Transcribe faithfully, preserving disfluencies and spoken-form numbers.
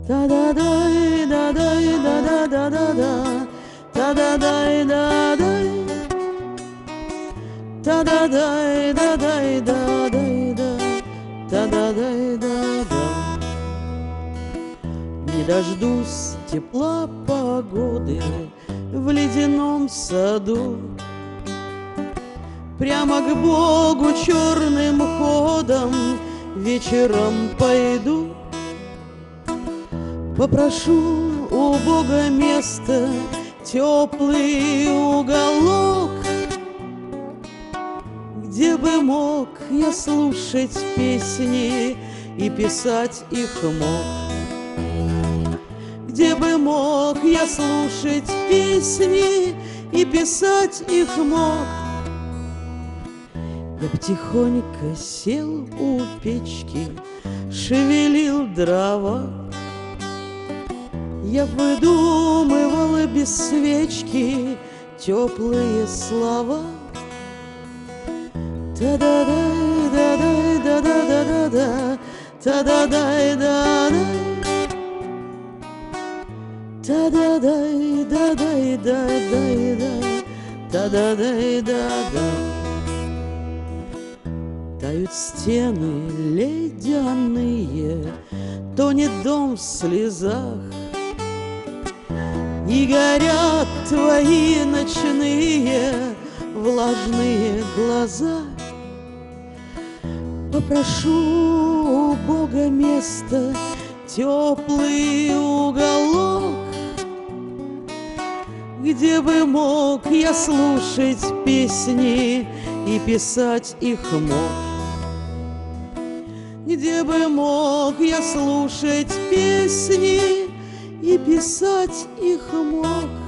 Та-да-дай, да-дай, да-да-да-да-да, та-да-дай, да-дай, та-да-дай, да-дай, да-дай, да, та-да-дай, да-да. Не дождусь тепла погоды в ледяном саду, прямо к Богу черным ходом вечером пойду. Попрошу у Бога место, теплый уголок, где бы мог я слушать песни и писать их мог. Где бы мог я слушать песни и писать их мог. Я б тихонько сел у печки, шевелил дрова. Я выдумывала без свечки теплые слова. Та-да-дай, да-дай, да-да-да-да-да, та-да-дай, да-дай, та-да-дай, да-дай, да-дай, да, та-да-дай, да-да. Тают стены ледяные, тонет дом в слезах, и горят твои ночные влажные глаза. Попрошу у Бога место, теплый уголок, где бы мог я слушать песни и писать их мог. Где бы мог я слушать песни и писать их мог.